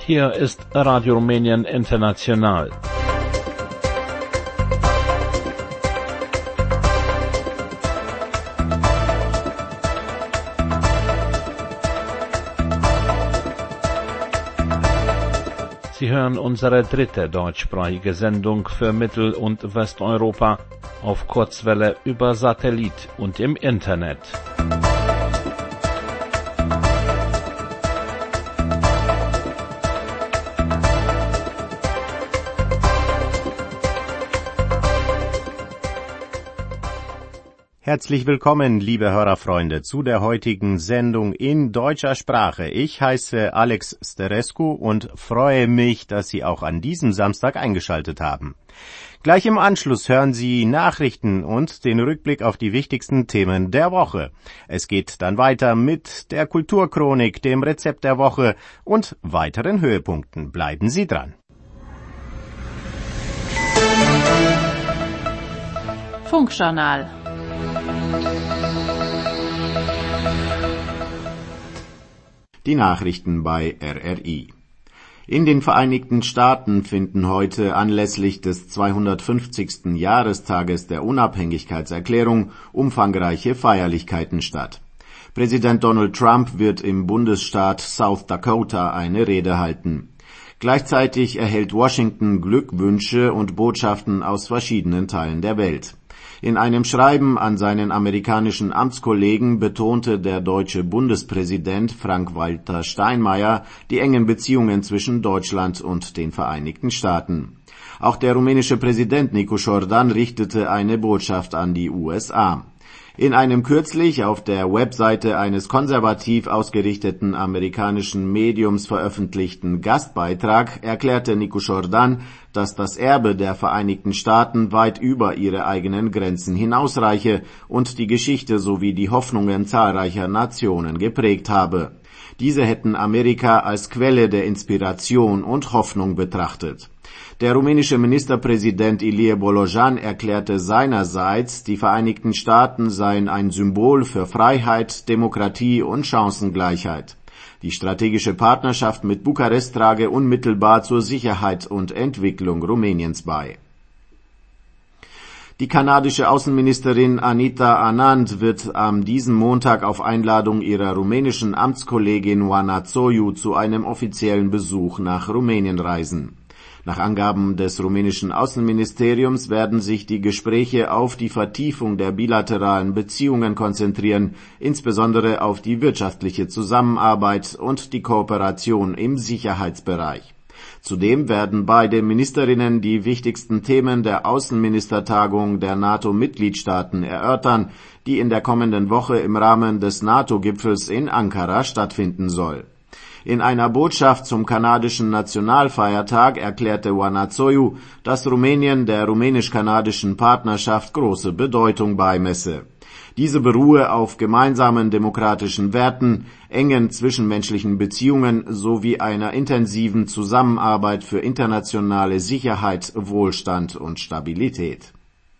Hier ist Radio Rumänien International. Sie hören unsere dritte deutschsprachige Sendung für Mittel- und Westeuropa auf Kurzwelle über Satellit und im Internet. Herzlich willkommen, liebe Hörerfreunde, zu der heutigen Sendung in deutscher Sprache. Ich heiße Alex Sterescu und freue mich, dass Sie auch an diesem Samstag eingeschaltet haben. Gleich im Anschluss hören Sie Nachrichten und den Rückblick auf die wichtigsten Themen der Woche. Es geht dann weiter mit der Kulturchronik, dem Rezept der Woche und weiteren Höhepunkten. Bleiben Sie dran. Funkjournal. Die Nachrichten bei RRI. In den Vereinigten Staaten finden heute anlässlich des 250. Jahrestages der Unabhängigkeitserklärung umfangreiche Feierlichkeiten statt. Präsident Donald Trump wird im Bundesstaat South Dakota eine Rede halten. Gleichzeitig erhält Washington Glückwünsche und Botschaften aus verschiedenen Teilen der Welt. In einem Schreiben an seinen amerikanischen Amtskollegen betonte der deutsche Bundespräsident Frank-Walter Steinmeier die engen Beziehungen zwischen Deutschland und den Vereinigten Staaten. Auch der rumänische Präsident Nicu Jordan richtete eine Botschaft an die USA. In einem kürzlich auf der Webseite eines konservativ ausgerichteten amerikanischen Mediums veröffentlichten Gastbeitrag erklärte Nicu Jordan, dass das Erbe der Vereinigten Staaten weit über ihre eigenen Grenzen hinausreiche und die Geschichte sowie die Hoffnungen zahlreicher Nationen geprägt habe. Diese hätten Amerika als Quelle der Inspiration und Hoffnung betrachtet. Der rumänische Ministerpräsident Ilie Bolojan erklärte seinerseits, die Vereinigten Staaten seien ein Symbol für Freiheit, Demokratie und Chancengleichheit. Die strategische Partnerschaft mit Bukarest trage unmittelbar zur Sicherheit und Entwicklung Rumäniens bei. Die kanadische Außenministerin Anita Anand wird am diesen Montag auf Einladung ihrer rumänischen Amtskollegin Oana Zoiu zu einem offiziellen Besuch nach Rumänien reisen. Nach Angaben des rumänischen Außenministeriums werden sich die Gespräche auf die Vertiefung der bilateralen Beziehungen konzentrieren, insbesondere auf die wirtschaftliche Zusammenarbeit und die Kooperation im Sicherheitsbereich. Zudem werden beide Ministerinnen die wichtigsten Themen der Außenministertagung der NATO-Mitgliedstaaten erörtern, die in der kommenden Woche im Rahmen des NATO-Gipfels in Ankara stattfinden soll. In einer Botschaft zum kanadischen Nationalfeiertag erklärte Oana Zoiu, dass Rumänien der rumänisch-kanadischen Partnerschaft große Bedeutung beimesse. Diese beruhe auf gemeinsamen demokratischen Werten, engen zwischenmenschlichen Beziehungen sowie einer intensiven Zusammenarbeit für internationale Sicherheit, Wohlstand und Stabilität.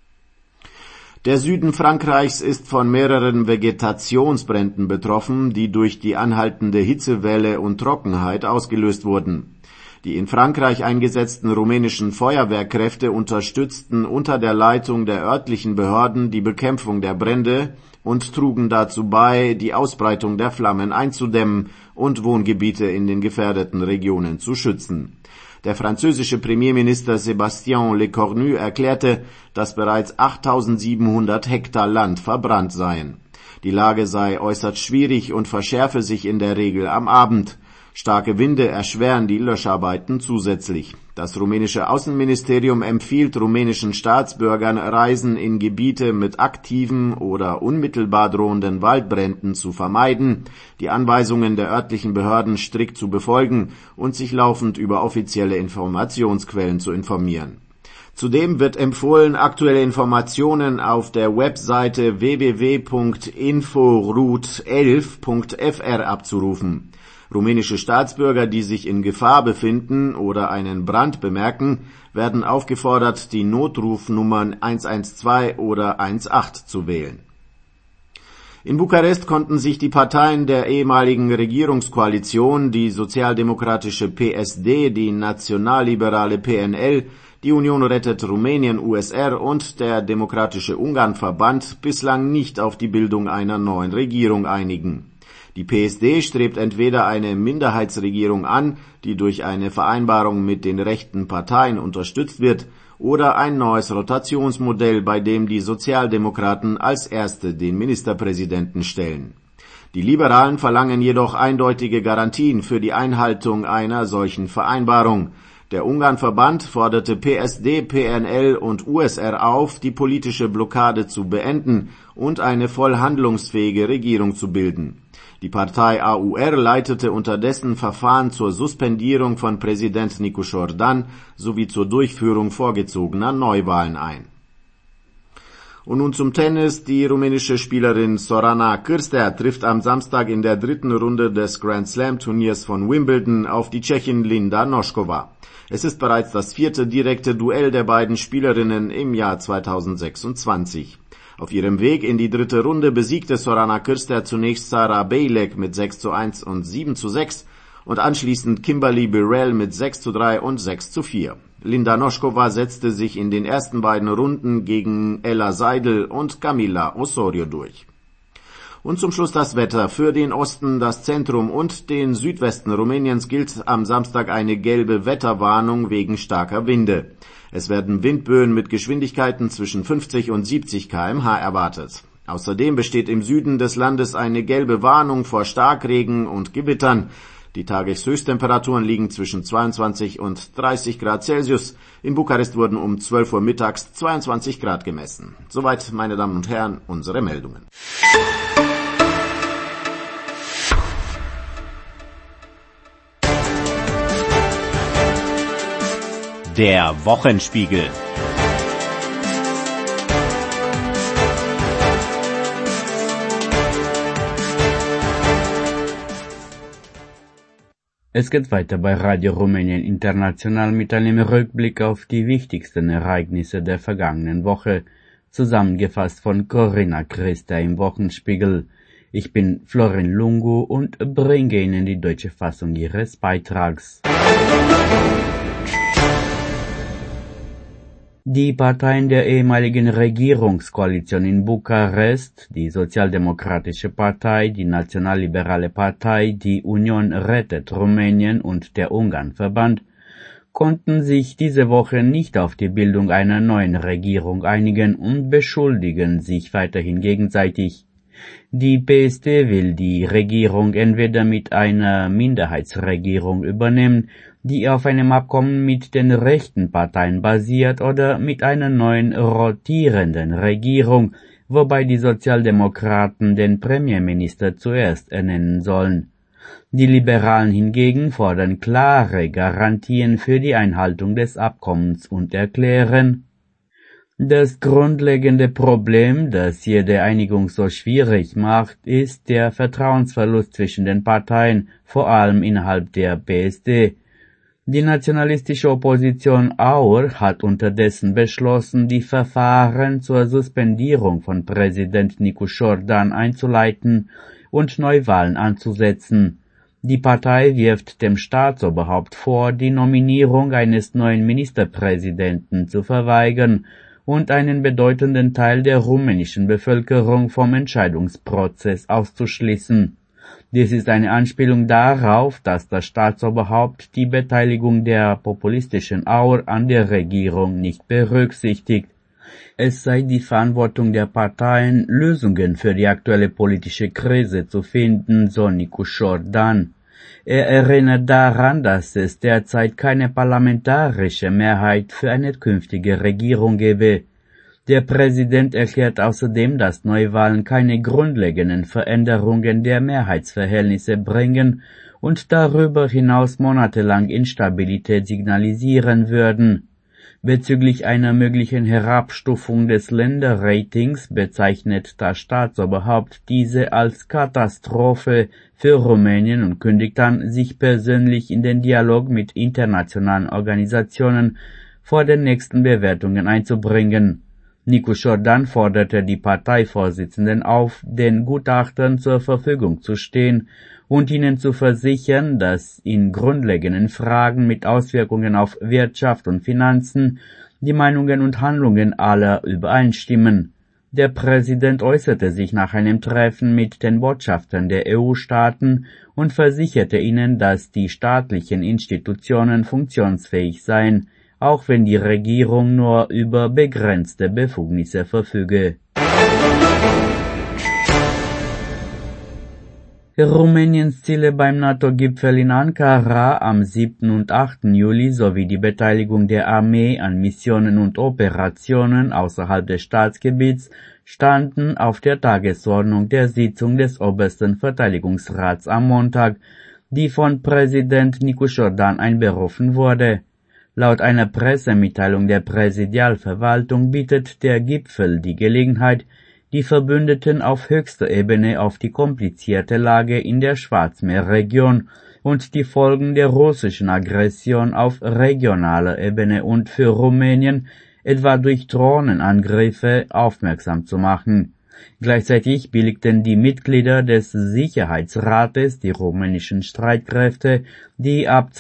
Der Süden Frankreichs ist von mehreren Vegetationsbränden betroffen, die durch die anhaltende Hitzewelle und Trockenheit ausgelöst wurden. Die in Frankreich eingesetzten rumänischen Feuerwehrkräfte unterstützten unter der Leitung der örtlichen Behörden die Bekämpfung der Brände und trugen dazu bei, die Ausbreitung der Flammen einzudämmen und Wohngebiete in den gefährdeten Regionen zu schützen. Der französische Premierminister Sébastien Lecornu erklärte, dass bereits 8.700 Hektar Land verbrannt seien. Die Lage sei äußerst schwierig und verschärfe sich in der Regel am Abend. Starke Winde erschweren die Löscharbeiten zusätzlich. Das rumänische Außenministerium empfiehlt rumänischen Staatsbürgern, Reisen in Gebiete mit aktiven oder unmittelbar drohenden Waldbränden zu vermeiden, die Anweisungen der örtlichen Behörden strikt zu befolgen und sich laufend über offizielle Informationsquellen zu informieren. Zudem wird empfohlen, aktuelle Informationen auf der Webseite www.inforoute11.fr abzurufen. Rumänische Staatsbürger, die sich in Gefahr befinden oder einen Brand bemerken, werden aufgefordert, die Notrufnummern 112 oder 18 zu wählen. In Bukarest konnten sich die Parteien der ehemaligen Regierungskoalition, die sozialdemokratische PSD, die nationalliberale PNL, die Union rettet Rumänien USR und der Demokratische Ungarn-Verband bislang nicht auf die Bildung einer neuen Regierung einigen. Die PSD strebt entweder eine Minderheitsregierung an, die durch eine Vereinbarung mit den rechten Parteien unterstützt wird, oder ein neues Rotationsmodell, bei dem die Sozialdemokraten als Erste den Ministerpräsidenten stellen. Die Liberalen verlangen jedoch eindeutige Garantien für die Einhaltung einer solchen Vereinbarung. Der Ungarn-Verband forderte PSD, PNL und USR auf, die politische Blockade zu beenden und eine voll handlungsfähige Regierung zu bilden. Die Partei AUR leitete unterdessen Verfahren zur Suspendierung von Präsident Nicu Șordan sowie zur Durchführung vorgezogener Neuwahlen ein. Und nun zum Tennis. Die rumänische Spielerin Sorana Cârstea trifft am Samstag in der dritten Runde des Grand Slam Turniers von Wimbledon auf die Tschechin Linda Noskova. Es ist bereits das 4. direkte Duell der beiden Spielerinnen im Jahr 2026. Auf ihrem Weg in die dritte Runde besiegte Sorana Cârstea zunächst Sara Bejlek mit 6:1 und 7:6 und anschließend Kimberly Birrell mit 6:3 und 6:4. Linda Noskova setzte sich in den ersten beiden Runden gegen Ella Seidel und Camila Osorio durch. Und zum Schluss das Wetter. Für den Osten, das Zentrum und den Südwesten Rumäniens gilt am Samstag eine gelbe Wetterwarnung wegen starker Winde. Es werden Windböen mit Geschwindigkeiten zwischen 50 und 70 km/h erwartet. Außerdem besteht im Süden des Landes eine gelbe Warnung vor Starkregen und Gewittern. Die Tageshöchsttemperaturen liegen zwischen 22 und 30 Grad Celsius. In Bukarest wurden um 12 Uhr mittags 22 Grad gemessen. Soweit, meine Damen und Herren, unsere Meldungen. Der Wochenspiegel. Es geht weiter bei Radio Rumänien International mit einem Rückblick auf die wichtigsten Ereignisse der vergangenen Woche, zusammengefasst von Corinna Christa im Wochenspiegel. Ich bin Florin Lungu und bringe Ihnen die deutsche Fassung ihres Beitrags. Die Parteien der ehemaligen Regierungskoalition in Bukarest, die Sozialdemokratische Partei, die Nationalliberale Partei, die Union rettet Rumänien und der Ungarn-Verband, konnten sich diese Woche nicht auf die Bildung einer neuen Regierung einigen und beschuldigen sich weiterhin gegenseitig. Die PSD will die Regierung entweder mit einer Minderheitsregierung übernehmen, die auf einem Abkommen mit den rechten Parteien basiert, oder mit einer neuen rotierenden Regierung, wobei die Sozialdemokraten den Premierminister zuerst ernennen sollen. Die Liberalen hingegen fordern klare Garantien für die Einhaltung des Abkommens und erklären: Das grundlegende Problem, das jede Einigung so schwierig macht, ist der Vertrauensverlust zwischen den Parteien, vor allem innerhalb der PSD. Die nationalistische Opposition AUR hat unterdessen beschlossen, die Verfahren zur Suspendierung von Präsident Nicu Șordan einzuleiten und Neuwahlen anzusetzen. Die Partei wirft dem Staatsoberhaupt vor, die Nominierung eines neuen Ministerpräsidenten zu verweigern und einen bedeutenden Teil der rumänischen Bevölkerung vom Entscheidungsprozess auszuschließen. Dies ist eine Anspielung darauf, dass das Staatsoberhaupt die Beteiligung der populistischen AUR an der Regierung nicht berücksichtigt. Es sei die Verantwortung der Parteien, Lösungen für die aktuelle politische Krise zu finden, so Nicu Șordan. Er erinnert daran, dass es derzeit keine parlamentarische Mehrheit für eine künftige Regierung gebe. Der Präsident erklärt außerdem, dass Neuwahlen keine grundlegenden Veränderungen der Mehrheitsverhältnisse bringen und darüber hinaus monatelang Instabilität signalisieren würden. Bezüglich einer möglichen Herabstufung des Länderratings bezeichnet das Staatsoberhaupt diese als Katastrophe für Rumänien und kündigt an, sich persönlich in den Dialog mit internationalen Organisationen vor den nächsten Bewertungen einzubringen. Nicu Jordan forderte die Parteivorsitzenden auf, den Gutachtern zur Verfügung zu stehen und ihnen zu versichern, dass in grundlegenden Fragen mit Auswirkungen auf Wirtschaft und Finanzen die Meinungen und Handlungen aller übereinstimmen. Der Präsident äußerte sich nach einem Treffen mit den Botschaftern der EU-Staaten und versicherte ihnen, dass die staatlichen Institutionen funktionsfähig seien, auch wenn die Regierung nur über begrenzte Befugnisse verfüge. Rumäniens Ziele beim NATO-Gipfel in Ankara am 7. und 8. Juli sowie die Beteiligung der Armee an Missionen und Operationen außerhalb des Staatsgebiets standen auf der Tagesordnung der Sitzung des Obersten Verteidigungsrats am Montag, die von Präsident Nicu Jordan einberufen wurde. Laut einer Pressemitteilung der Präsidialverwaltung bietet der Gipfel die Gelegenheit, die Verbündeten auf höchster Ebene auf die komplizierte Lage in der Schwarzmeerregion und die Folgen der russischen Aggression auf regionaler Ebene und für Rumänien, etwa durch Drohnenangriffe, aufmerksam zu machen. Gleichzeitig billigten die Mitglieder des Sicherheitsrates die rumänischen Streitkräfte, die ab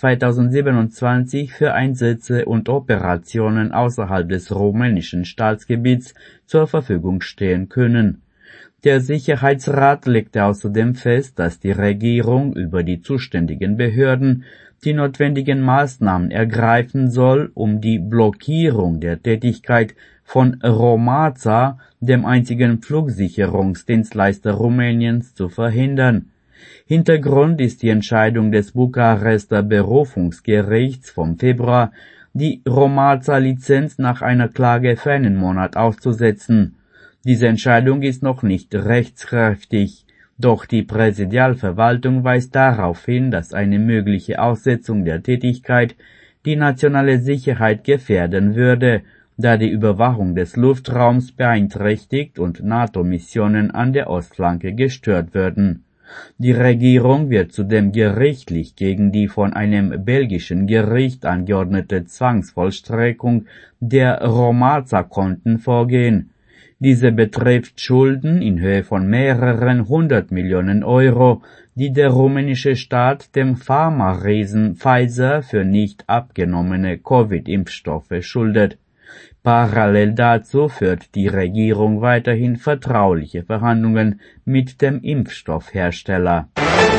2027 für Einsätze und Operationen außerhalb des rumänischen Staatsgebiets zur Verfügung stehen können. Der Sicherheitsrat legte außerdem fest, dass die Regierung über die zuständigen Behörden die notwendigen Maßnahmen ergreifen soll, um die Blockierung der Tätigkeit von Romața, dem einzigen Flugsicherungsdienstleister Rumäniens, zu verhindern. Hintergrund ist die Entscheidung des Bukarester Berufungsgerichts vom Februar, die Romața-Lizenz nach einer Klage für einen Monat auszusetzen. Diese Entscheidung ist noch nicht rechtskräftig, doch die Präsidialverwaltung weist darauf hin, dass eine mögliche Aussetzung der Tätigkeit die nationale Sicherheit gefährden würde, da die Überwachung des Luftraums beeinträchtigt und NATO-Missionen an der Ostflanke gestört würden. Die Regierung wird zudem gerichtlich gegen die von einem belgischen Gericht angeordnete Zwangsvollstreckung der Romața-Konten vorgehen. Diese betrifft Schulden in Höhe von mehreren 100 Millionen Euro, die der rumänische Staat dem Pharma-Riesen Pfizer für nicht abgenommene Covid-Impfstoffe schuldet. Parallel dazu führt die Regierung weiterhin vertrauliche Verhandlungen mit dem Impfstoffhersteller.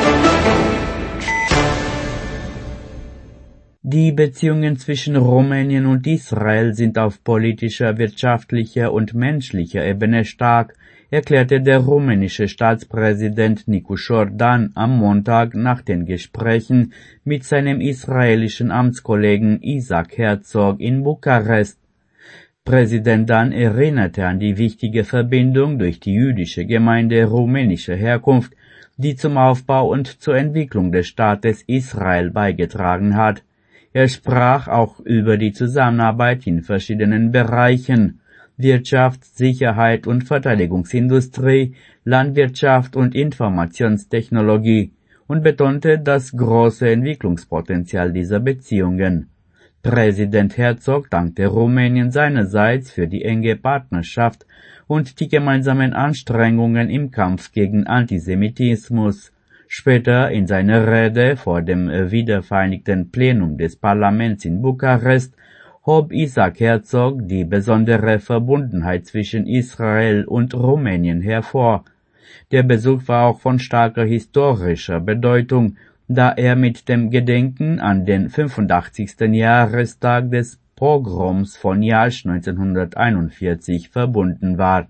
Die Beziehungen zwischen Rumänien und Israel sind auf politischer, wirtschaftlicher und menschlicher Ebene stark, erklärte der rumänische Staatspräsident Nicu Jordan am Montag nach den Gesprächen mit seinem israelischen Amtskollegen Isaac Herzog in Bukarest. Präsident Dan erinnerte an die wichtige Verbindung durch die jüdische Gemeinde rumänischer Herkunft, die zum Aufbau und zur Entwicklung des Staates Israel beigetragen hat. Er sprach auch über die Zusammenarbeit in verschiedenen Bereichen: Wirtschaft, Sicherheit und Verteidigungsindustrie, Landwirtschaft und Informationstechnologie und betonte das große Entwicklungspotenzial dieser Beziehungen. Präsident Herzog dankte Rumänien seinerseits für die enge Partnerschaft und die gemeinsamen Anstrengungen im Kampf gegen Antisemitismus. Später in seiner Rede vor dem wiedervereinigten Plenum des Parlaments in Bukarest hob Isaac Herzog die besondere Verbundenheit zwischen Israel und Rumänien hervor. Der Besuch war auch von starker historischer Bedeutung, da er mit dem Gedenken an den 85. Jahrestag des Pogroms von Iași 1941 verbunden war.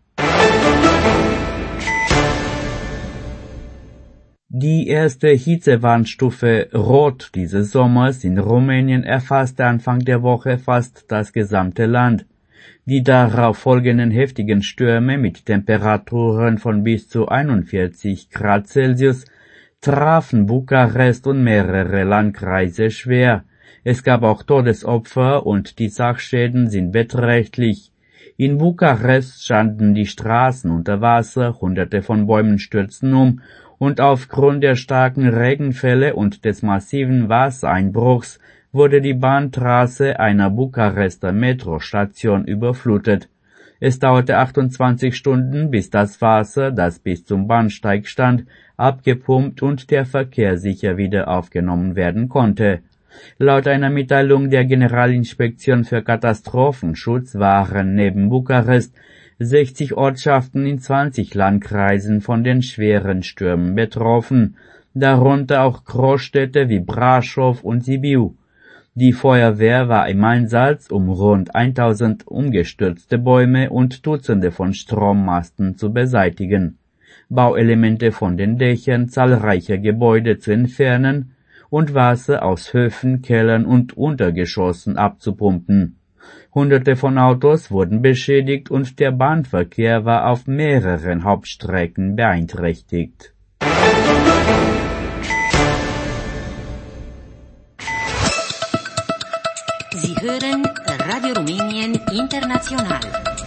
Die erste Hitzewarnstufe Rot dieses Sommers in Rumänien erfasste Anfang der Woche fast das gesamte Land. Die darauf folgenden heftigen Stürme mit Temperaturen von bis zu 41 Grad Celsius trafen Bukarest und mehrere Landkreise schwer. Es gab auch Todesopfer und die Sachschäden sind beträchtlich. In Bukarest standen die Straßen unter Wasser, Hunderte von Bäumen stürzten um und aufgrund der starken Regenfälle und des massiven Wassereinbruchs wurde die Bahntrasse einer Bukarester Metrostation überflutet. Es dauerte 28 Stunden, bis das Wasser, das bis zum Bahnsteig stand, abgepumpt und der Verkehr sicher wieder aufgenommen werden konnte. Laut einer Mitteilung der Generalinspektion für Katastrophenschutz waren neben Bukarest 60 Ortschaften in 20 Landkreisen von den schweren Stürmen betroffen, darunter auch Großstädte wie Brașov und Sibiu. Die Feuerwehr war im Einsatz, um rund 1000 umgestürzte Bäume und Dutzende von Strommasten zu beseitigen, Bauelemente von den Dächern zahlreicher Gebäude zu entfernen und Wasser aus Höfen, Kellern und Untergeschossen abzupumpen. Hunderte von Autos wurden beschädigt und der Bahnverkehr war auf mehreren Hauptstrecken beeinträchtigt. Sie hören Radio Rumänien International.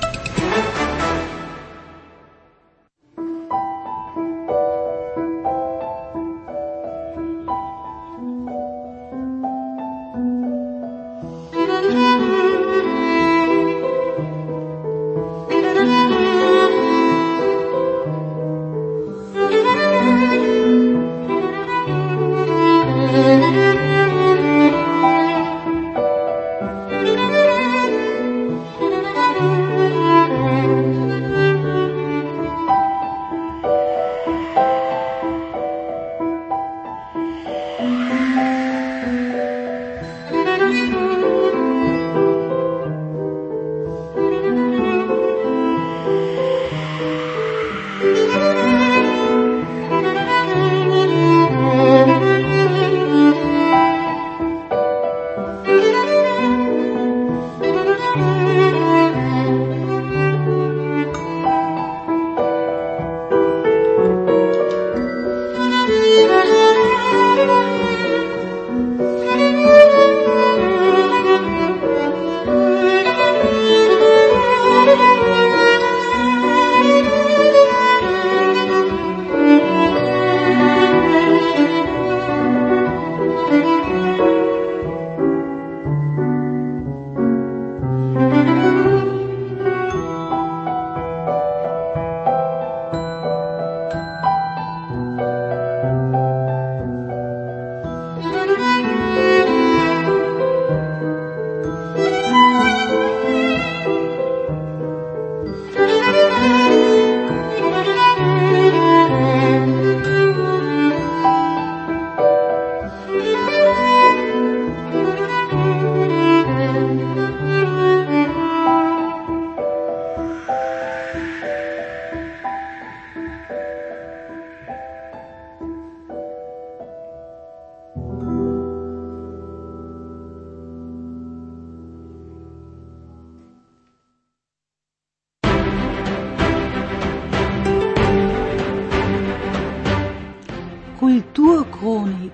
Kulturchronik.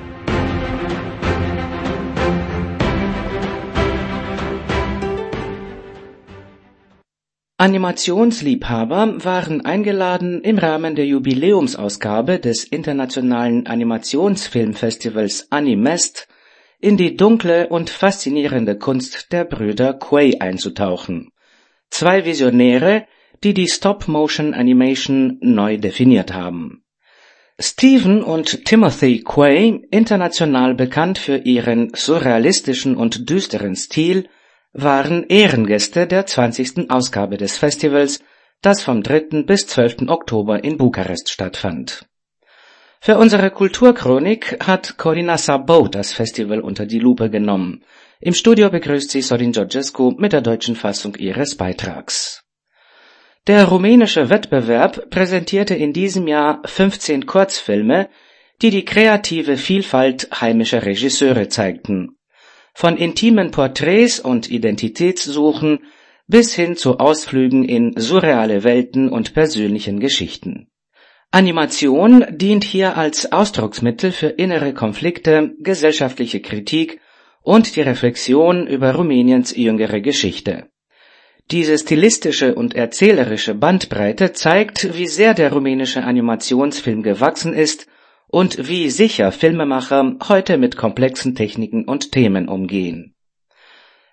Animationsliebhaber waren eingeladen, im Rahmen der Jubiläumsausgabe des internationalen Animationsfilmfestivals Animest in die dunkle und faszinierende Kunst der Brüder Quay einzutauchen. Zwei Visionäre, die die Stop-Motion-Animation neu definiert haben. Stephen und Timothy Quay, international bekannt für ihren surrealistischen und düsteren Stil, waren Ehrengäste der 20. Ausgabe des Festivals, das vom 3. bis 12. Oktober in Bukarest stattfand. Für unsere Kulturchronik hat Corina Szabó das Festival unter die Lupe genommen. Im Studio begrüßt sie Sorin Georgescu mit der deutschen Fassung ihres Beitrags. Der rumänische Wettbewerb präsentierte in diesem Jahr 15 Kurzfilme, die die kreative Vielfalt heimischer Regisseure zeigten. Von intimen Porträts und Identitätssuchen bis hin zu Ausflügen in surreale Welten und persönlichen Geschichten. Animation dient hier als Ausdrucksmittel für innere Konflikte, gesellschaftliche Kritik und die Reflexion über Rumäniens jüngere Geschichte. Diese stilistische und erzählerische Bandbreite zeigt, wie sehr der rumänische Animationsfilm gewachsen ist und wie sicher Filmemacher heute mit komplexen Techniken und Themen umgehen.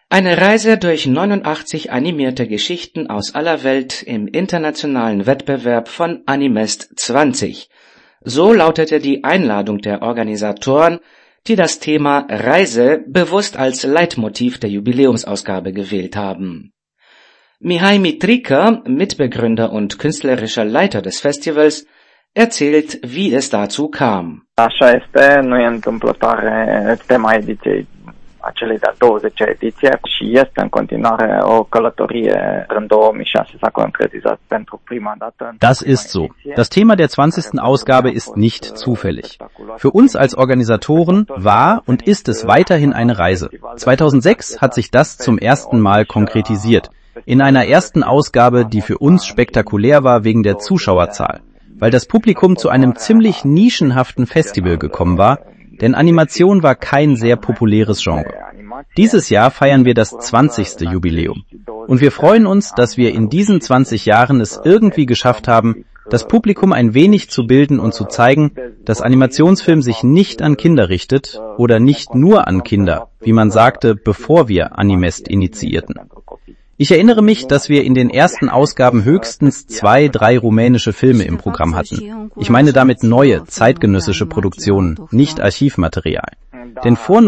Eine Reise durch 89 animierte Geschichten aus aller Welt im internationalen Wettbewerb von Animest 20. So lautete die Einladung der Organisatoren, die das Thema Reise bewusst als Leitmotiv der Jubiläumsausgabe gewählt haben. Mihai Mitrică, Mitbegründer und künstlerischer Leiter des Festivals, erzählt, wie es dazu kam. Așa este, nu e întâmplătoare tema ediției acelei de-a 20-a ediție și este în continuare o călătorie. În 2006 s-a concretizat pentru prima dată. Das ist so. Das Thema der 20. Ausgabe ist nicht zufällig. Für uns als Organisatoren war und ist es weiterhin eine Reise. 2006 hat sich das zum ersten Mal konkretisiert. In einer ersten Ausgabe, die für uns spektakulär war wegen der Zuschauerzahl, weil das Publikum zu einem ziemlich nischenhaften Festival gekommen war, denn Animation war kein sehr populäres Genre. Dieses Jahr feiern wir das 20. Jubiläum. Und wir freuen uns, dass wir in diesen 20 Jahren es irgendwie geschafft haben, das Publikum ein wenig zu bilden und zu zeigen, dass Animationsfilm sich nicht an Kinder richtet oder nicht nur an Kinder, wie man sagte, bevor wir Animest initiierten. Ich erinnere mich, dass wir in den ersten Ausgaben höchstens 2, 3 rumänische Filme im Programm hatten. Ich meine damit neue, zeitgenössische Produktionen, nicht Archivmaterial. Denn vor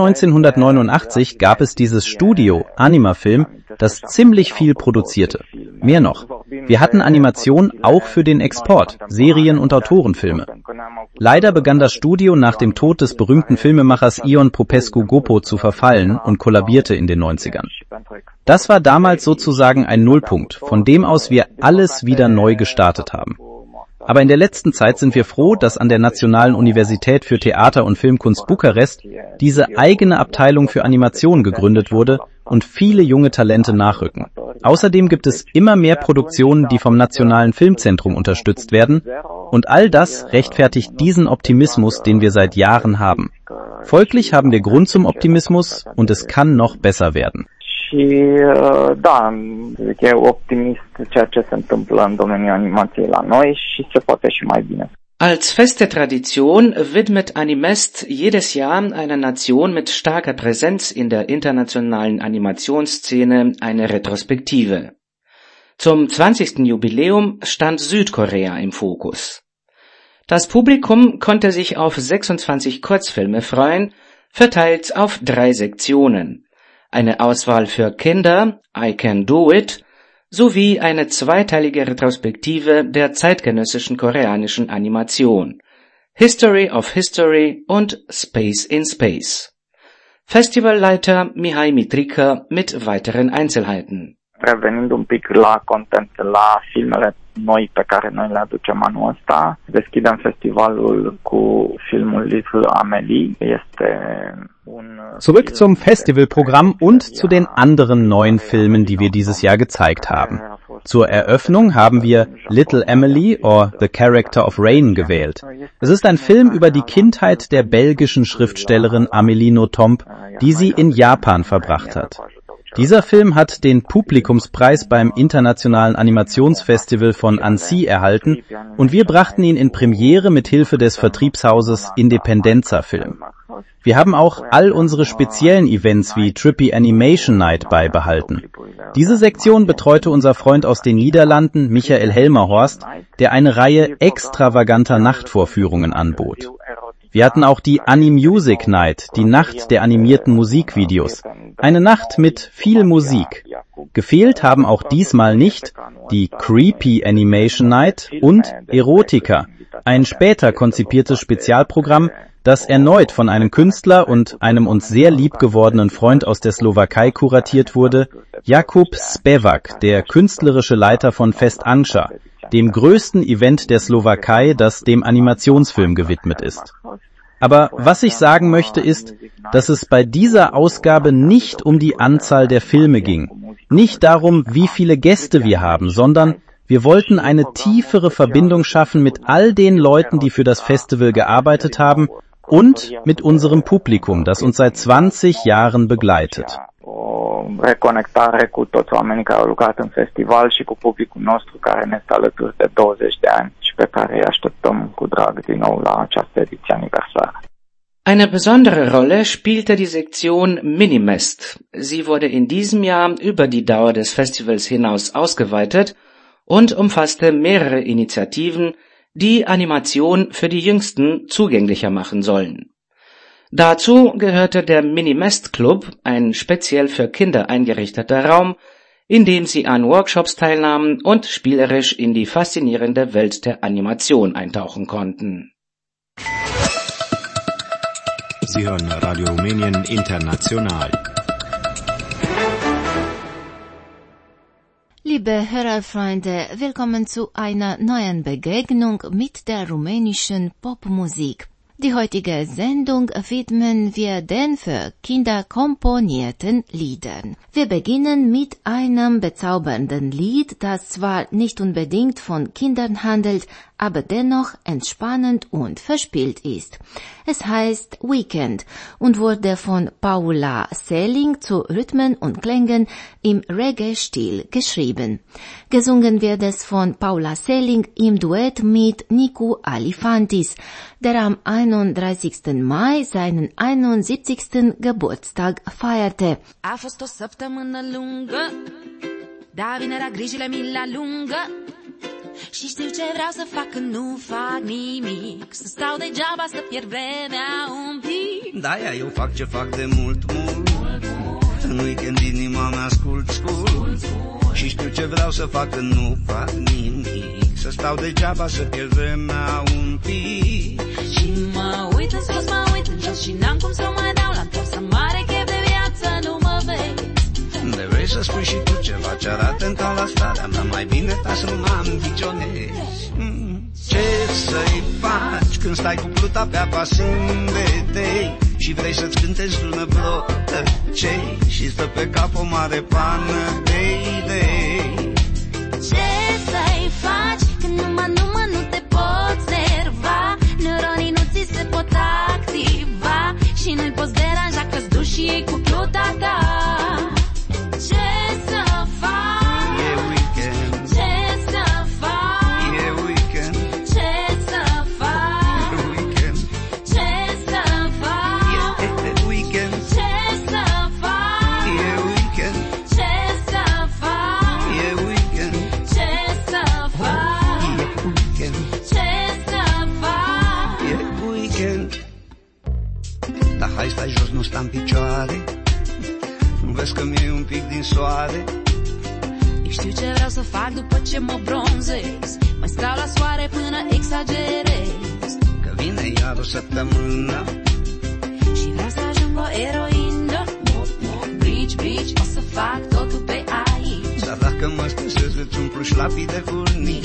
1989 gab es dieses Studio Animafilm, das ziemlich viel produzierte. Mehr noch, wir hatten Animation auch für den Export, Serien- und Autorenfilme. Leider begann das Studio nach dem Tod des berühmten Filmemachers Ion Popescu-Gopo zu verfallen und kollabierte in den 90ern. Das war damals sozusagen ein Nullpunkt, von dem aus wir alles wieder neu gestartet haben. Aber in der letzten Zeit sind wir froh, dass an der Nationalen Universität für Theater- und Filmkunst Bukarest diese eigene Abteilung für Animation gegründet wurde und viele junge Talente nachrücken. Außerdem gibt es immer mehr Produktionen, die vom Nationalen Filmzentrum unterstützt werden, und all das rechtfertigt diesen Optimismus, den wir seit Jahren haben. Folglich haben wir Grund zum Optimismus und es kann noch besser werden. Și da, e optimist ceea ce se întâmplă în domeniul animației la noi și se poate și mai bine. Als feste Tradition widmet Animest jedes Jahr einer Nation mit starker Präsenz in der internationalen Animationsszene eine Retrospektive. Zum 20. Jubiläum stand Südkorea im Fokus. Das Publikum konnte sich auf 26 Kurzfilme freuen, verteilt auf 3 Sektionen. Eine Auswahl für Kinder, I Can Do It, sowie eine zweiteilige Retrospektive der zeitgenössischen koreanischen Animation, History of History und Space in Space. Festivalleiter Mihai Mitrică mit weiteren Einzelheiten. Revenind un pic la content, la filmele noi pe care noi le aducem anul ăsta, deschidem festivalul cu filmul Little Amelie. Zurück zum Festivalprogramm und zu den anderen neuen Filmen, die wir dieses Jahr gezeigt haben. Zur Eröffnung haben wir Little Emily or The Character of Rain gewählt. Es ist ein Film über die Kindheit der belgischen Schriftstellerin Amélie Nothomb, die sie in Japan verbracht hat. Dieser Film hat den Publikumspreis beim Internationalen Animationsfestival von Annecy erhalten und wir brachten ihn in Premiere mit Hilfe des Vertriebshauses Independenza Film. Wir haben auch all unsere speziellen Events wie Trippy Animation Night beibehalten. Diese Sektion betreute unser Freund aus den Niederlanden, Michael Helmerhorst, der eine Reihe extravaganter Nachtvorführungen anbot. Wir hatten auch die Animusic Night, die Nacht der animierten Musikvideos. Eine Nacht mit viel Musik. Gefehlt haben auch diesmal nicht die Creepy Animation Night und Erotica, ein später konzipiertes Spezialprogramm, das erneut von einem Künstler und einem uns sehr lieb gewordenen Freund aus der Slowakei kuratiert wurde, Jakub Spevak, der künstlerische Leiter von Fest Anša, dem größten Event der Slowakei, das dem Animationsfilm gewidmet ist. Aber was ich sagen möchte ist, dass es bei dieser Ausgabe nicht um die Anzahl der Filme ging, nicht darum, wie viele Gäste wir haben, sondern wir wollten eine tiefere Verbindung schaffen mit all den Leuten, die für das Festival gearbeitet haben und mit unserem Publikum, das uns seit 20 Jahren begleitet. Reconectare cu toți oamenii care au lucrat în festival și cu publicul nostru care ne stă alături de 20 de ani și pe care îi așteptăm cu drag din nou la această ediție aniversară. Eine besondere Rolle spielte die Sektion Minimest. Sie wurde in diesem Jahr über die Dauer des Festivals hinaus ausgeweitet und umfasste mehrere Initiativen, die Animation für die Jüngsten zugänglicher machen sollen. Dazu gehörte der Minimest Club, ein speziell für Kinder eingerichteter Raum, in dem sie an Workshops teilnahmen und spielerisch in die faszinierende Welt der Animation eintauchen konnten. Sie hören Radio Rumänien International. Liebe Hörerfreunde, willkommen zu einer neuen Begegnung mit der rumänischen Popmusik. Die heutige Sendung widmen wir den für Kinder komponierten Liedern. Wir beginnen mit einem bezaubernden Lied, das zwar nicht unbedingt von Kindern handelt, aber dennoch entspannend und verspielt ist. Es heißt Weekend und wurde von Paula Seling zu Rhythmen und Klängen im Reggae-Stil geschrieben. Gesungen wird es von Paula Seling im Duett mit Nicu Alifantis, der am 31. Mai seinen 71. Geburtstag feierte. A fost o săptămână lungă, dar vinerea grijile mi le alungă. Și știu ce vreau să fac când nu fac nimic, să stau degeaba, să pierd vremea un pic. Da, eu fac ce fac de mult. În weekend inima mea ascult. Și știu ce vreau să fac când nu fac nimic, să stau degeaba, să pierd vremea un pic. Și mă uit în sus, mă uit în jos și n-am cum să mă dau la tot, să mare chef de viață nu mă vezi. De vrei să spui și tu ceva ce arată în la starea mea, mai bine ta să mă ambiționezi. Ce să-i faci când stai cu pluta pe apa sâmbetei și vrei să-ți cântezi lună vrotăcei și stă pe cap o mare pană de idei? Ce să-i faci când numai nu te poți nerva, neuronii nu ți se pot activa și nu-i poți deranja că-ți duci și ei cu pluta ta? Ce să faci? E weekend. Ce să faci? E weekend. Ce să faci? E weekend. Ce să faci? E weekend. Ce să faci? E weekend. Ce să faci? E weekend. Ce să faci? E weekend. Ce să faci? E weekend. Dar hai stai jos, nu sta în picioare, nu vezi că mi-e un pic din soare? Știu ce vreau să fac după ce mă bronzez, mai stau la soare până exagerez, că vine iar o săptămână și vreau să ajung o eroină. Brici, o să fac totul pe aici. Dar dacă mă stresez, îți umplu șlapii de furnici.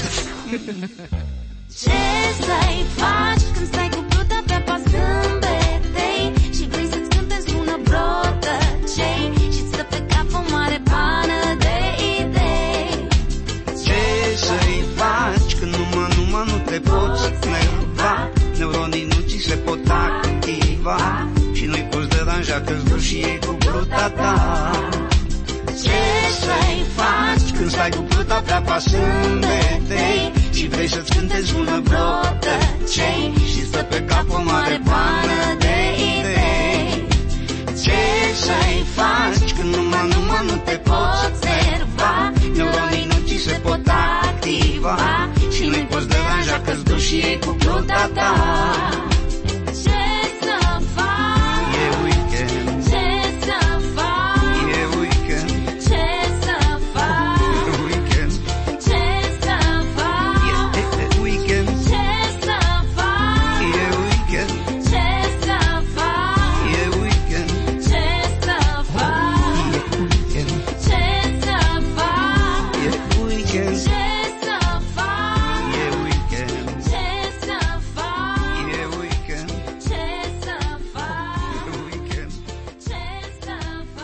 Ce să-i faci când stai cu pluta pe apa sâmbetei și vrei să-ți cântezi lună vrotăcei și-ți stă pe cap o mare pană de idei? Ce să-i faci când numai nu te poți nerva, neuronii nu ți se pot activa și nu-i poți deranja că-ți duci și ei cu pluta ta? Ce să-i faci când stai cu pluta pe apa sâmbetei și vrei să-ți cântezi lună vrotăcei și stă pe cap o mare pană de idei? Ce să-i faci când numai nu te poți nerva, neuronii nu ți se pot activa și nu-i poți deranja că-ți duci și ei cu pluta ta? Ce să faci? E weekend. Ce să faci? E weekend. Ce să faci? E weekend. Ce să faci? E weekend. Ce să faci? E weekend. Ce să faci? E weekend. Ce să faci? Ce să faci? E weekend. Ce să faci? E weekend. Ce să faci? E weekend. Ce să faci? Weekend. Ce să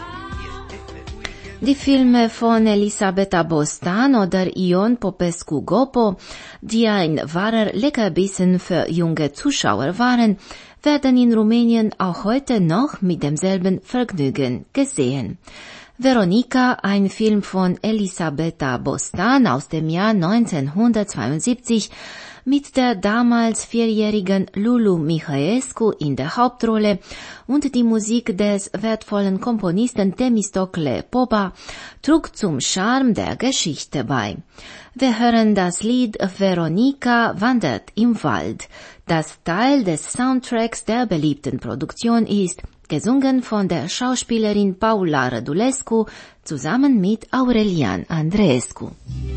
faci? Die Filme von Elisabetta Bostan oder Ion Popescu-Gopo, die ein wahrer Leckerbissen für junge Zuschauer waren, werden in Rumänien auch heute noch mit demselben Vergnügen gesehen. Veronica, ein Film von Elisabetta Bostan aus dem Jahr 1972, mit der damals 4-jährigen Lulu Mihaescu in der Hauptrolle und die Musik des wertvollen Komponisten Themistokle Popa trug zum Charme der Geschichte bei. Wir hören das Lied Veronika wandert im Wald, das Teil des Soundtracks der beliebten Produktion ist, gesungen von der Schauspielerin Paula Rădulescu zusammen mit Aurelian Andreescu.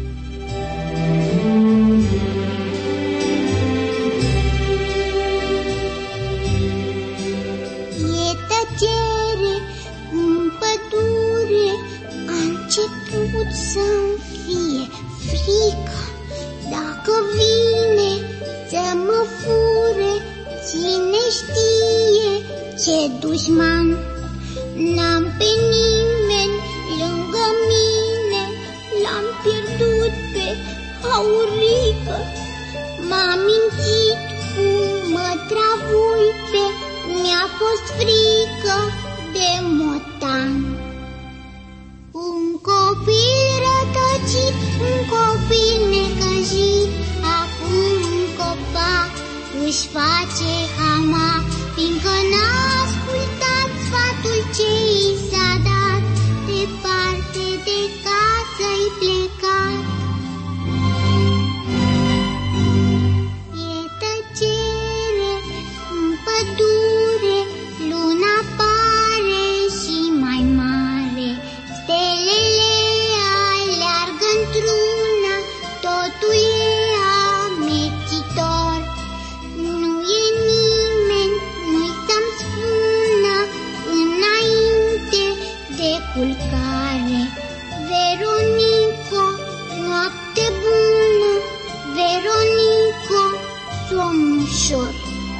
E tăcere în pădure, a început să-mi fie frică. Dacă vine să mă fure, cine știe ce dușman. N-am pe nimeni lângă mine, l-am pierdut pe Aurică. M-a mințit cu mătravuipe, mi-a fost frică de motan. Un copil rătăcit, un copil necăjit, acum un copac își face hama, fiindcă n-a ascultat sfatul ce i s-a dat, departe de casă-i plecat. E tăcere în pădure, luna pare și mai mare, stelele aleargă într-una, totul e amețitor. Nu e nimeni, nu-i să-mi spună înainte de culcare. Veronico, noapte bună, Veronico, somn ușor.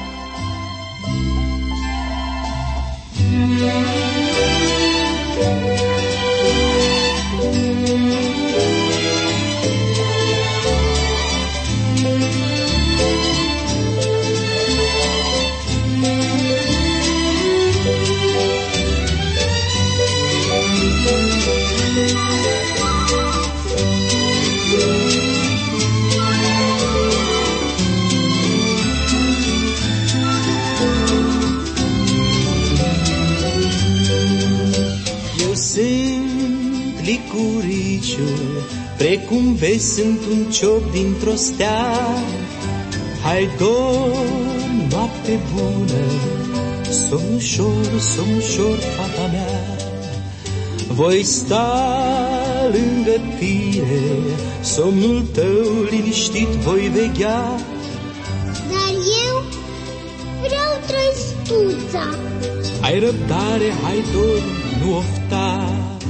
Sunt licuriciu, precum vezi sunt un ciop dintr-o stea. Hai dorm, noapte bună, somn ușor, fata mea. Voi sta lângă tine, somnul tău liniștit voi veghea. Dar eu vreau trăstuța. Ai răbdare, hai dorm, nu ofta.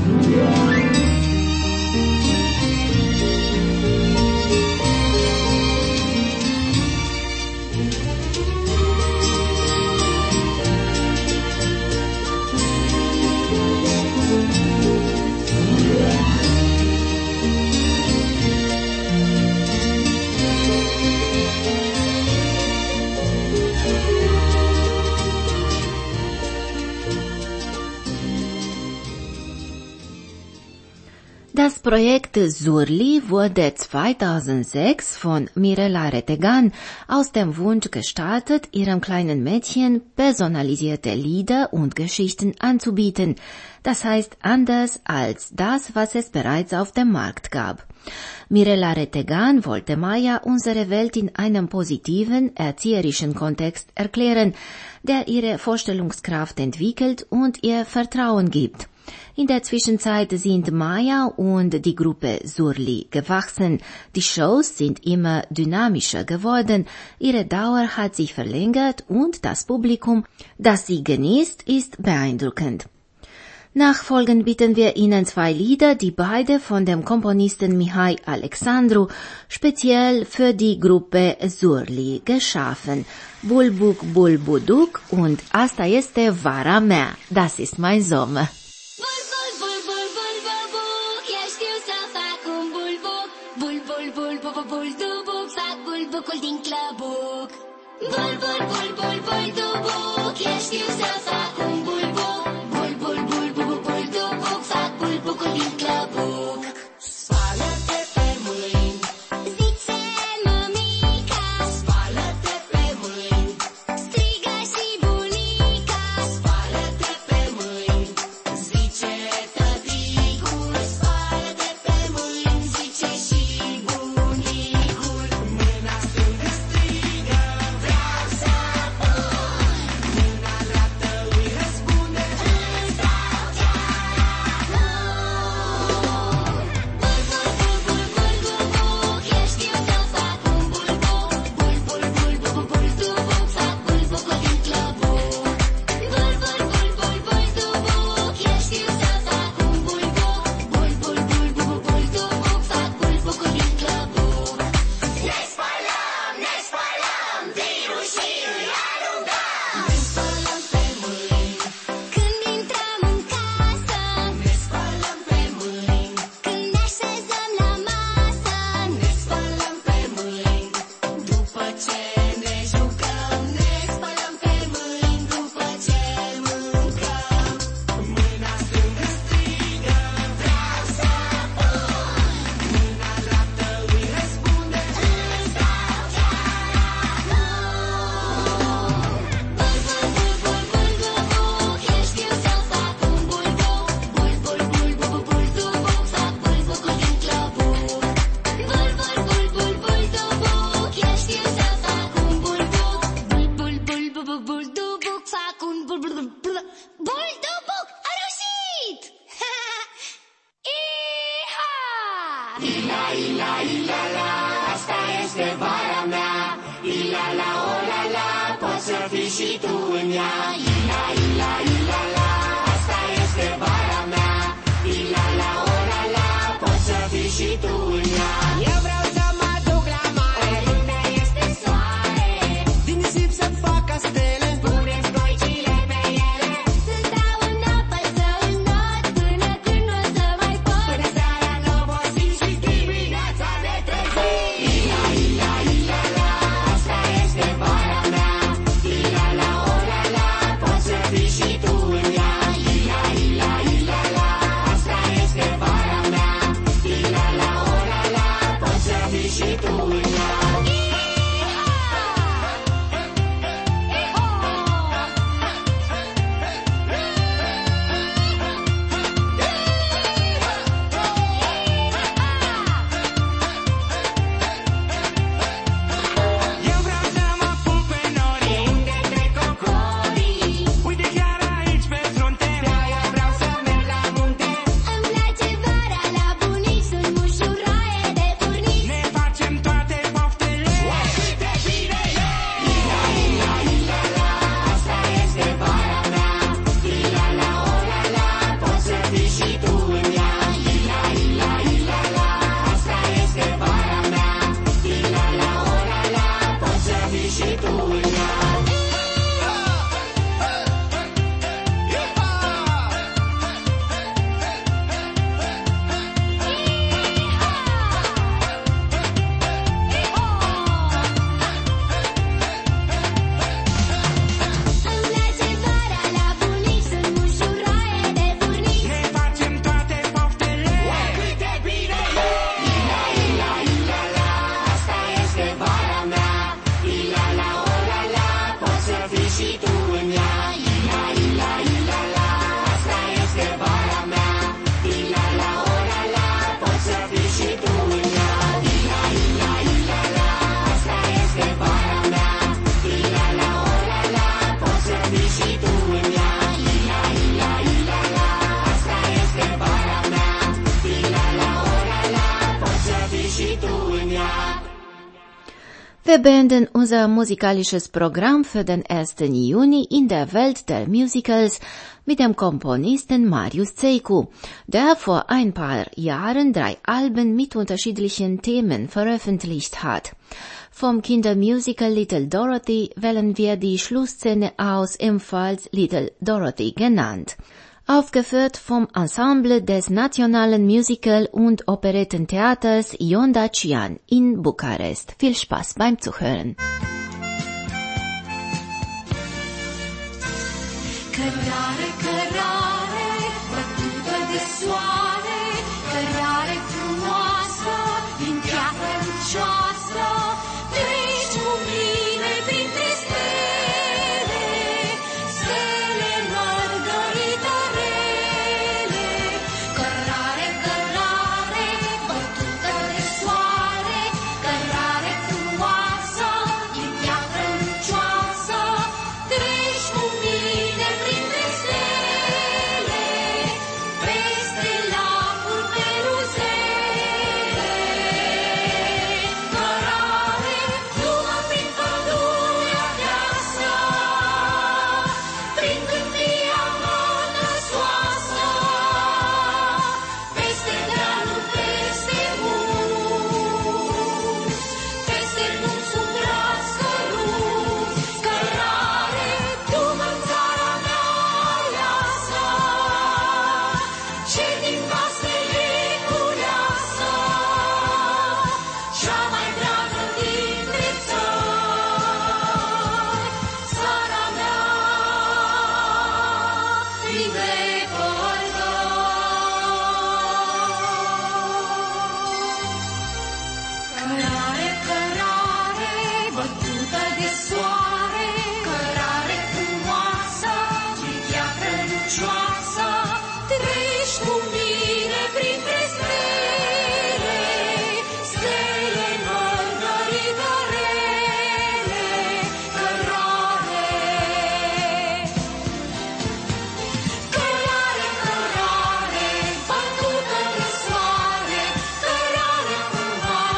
Das Projekt Surli wurde 2006 von Mirela Retegan aus dem Wunsch gestartet, ihrem kleinen Mädchen personalisierte Lieder und Geschichten anzubieten, das heißt anders als das, was es bereits auf dem Markt gab. Mirela Retegan wollte Maya unsere Welt in einem positiven, erzieherischen Kontext erklären, der ihre Vorstellungskraft entwickelt und ihr Vertrauen gibt. In der Zwischenzeit sind Maya und die Gruppe Surli gewachsen. Die Shows sind immer dynamischer geworden, ihre Dauer hat sich verlängert und das Publikum, das sie genießt, ist beeindruckend. Nachfolgend bieten wir Ihnen 2 Lieder, die beide von dem Komponisten Mihai Alexandru speziell für die Gruppe Surli geschaffen. Bulbuc Bulbuduc und Asta este vara mea, das ist mein Sommer. Bulbucul din clăbuc. Bul, bul, bul, bul, bul, dubuc, eu știu să fac un bulbuc. Bul, bul, bul, bul, bul, dubuc, fac bulbucul din clăbuc. Spală-te pe mâini, zice mămica, ila-la, asta este vara mea. Ila-la, o la-la, poți să fii și tu în ea. Ila-la, asta este vara mea. Ila-la, o la-la, poți să fii și tu în ea. Eu vreau să mă duc la mare, unde este soare, din nisip să fac castele, puneți goicile pe ele. Să stau în apă, să înnot, până când o să mai pot. Până seara nu obosim și dimineața ne trezim. Ila-la, asta este vara mea. Ila-la, o la-la, poți să fii și tu în ea. Ila-la, asta este vara mea. Ila-la, o la-la, poți să fii și tu în ea. Eu vreau să mă pun pe nori, unde trec cocorii. Uite chiar aici pe frunte, eu vreau să merg la munte. Îmi place vara la bunici, sunt mușuroaie de furnici. Ne facem toate poftele, cât de bine e! Ila-la, asta este vara mea. Ila-la, o la-la, poți să fii și tu în ea. Ila-la, asta este vara mea. Ila-la, o la-la, poți să fii și tu în ea. Îmi place vara la bunici, sunt mușuroaie de furnici. Ne facem toate poftele, cât de bine e! Ila-la, asta este vara mea. Ila-la, o la-la, poți să fii și tu în ea. Ila-la, asta este vara mea. Ila-la, o la-la, poți să fii și tu în ea. Ila-la, asta este vara mea. Ila-la, o la-la, poți să fii și tu în ea. Ila-la, asta este vara mea. Ila-la, o la-la, poți să fii și tu în ea. Wir beenden unser musikalisches Programm für den 1. Juni in der Welt der Musicals mit dem Komponisten Marius Zeiku, der vor ein paar Jahren 3 Alben mit unterschiedlichen Themen veröffentlicht hat. Vom Kindermusical Little Dorothy wählen wir die Schlussszene aus, ebenfalls Little Dorothy genannt. Aufgeführt vom Ensemble des Nationalen Musical- und Operettentheaters Ion Dacian in Bukarest. Viel Spaß beim Zuhören. Cărare, cărare, bătută de soare, cărare frumoasă, din piatră lucioasă, treci cu mine printre stele, stele mărgăritorele. Cărare, cărare, bătută de soare, cărare frumoasă, din piatră lucioasă, treci cu mine printre stele, peste lacuri pe ruzele. Cărare, du-mă prin pădurea deasă, prin câmpia mănăsoasă, peste dealuri, peste munți, peste munți sub răsăruți. Cărare, du-mă în țara mea aleasă, ce din vasele cureasă, cea mai dragă dintre țări, țara mea din Cărare, cărare, bătută de soare, cărare frumoasă, din piatră lucioasă, treci cu mine printre stele, stele mărgăritorele. Cărare, cărare, cărare, bătută de soare, cărare frumoasă,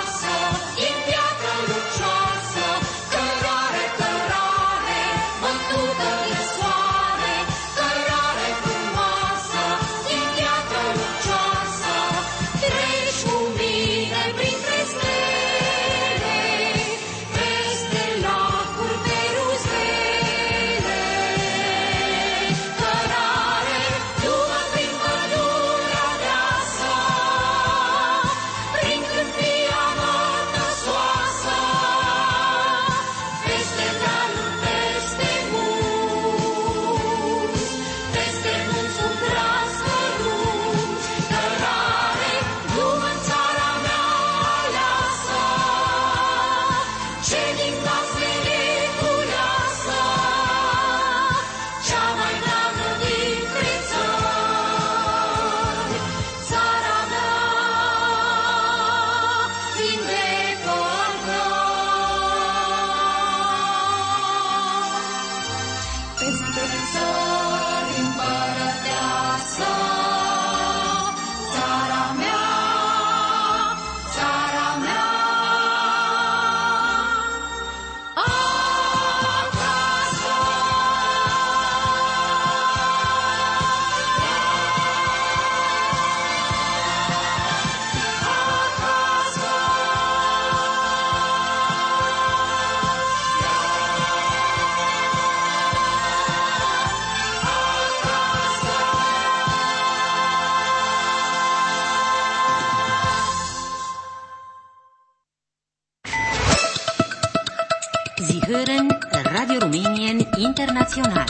Internacional.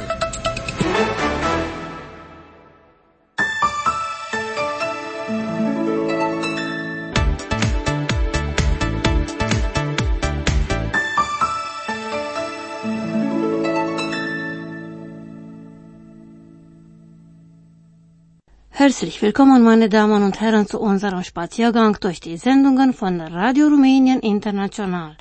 Herzlich willkommen, meine Damen und Herren, zu unserem Spaziergang durch die Sendungen von Radio Rumänien International.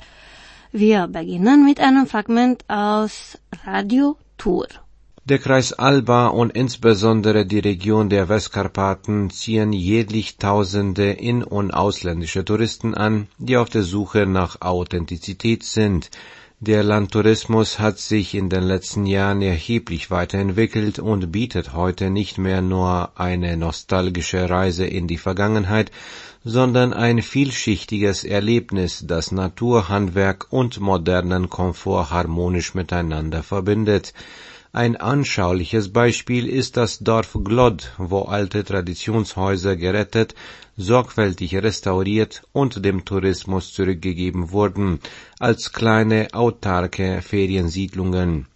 Wir beginnen mit einem Fragment aus Radio Tour. Der Kreis Alba und insbesondere die Region der Westkarpaten ziehen jährlich Tausende in- und ausländische Touristen an, die auf der Suche nach Authentizität sind. Der Landtourismus hat sich in den letzten Jahren erheblich weiterentwickelt und bietet heute nicht mehr nur eine nostalgische Reise in die Vergangenheit, sondern ein vielschichtiges Erlebnis, das Natur, Handwerk und modernen Komfort harmonisch miteinander verbindet. Ein anschauliches Beispiel ist das Dorf Glod, wo alte Traditionshäuser gerettet, sorgfältig restauriert und dem Tourismus zurückgegeben wurden, als kleine autarke Feriensiedlungen.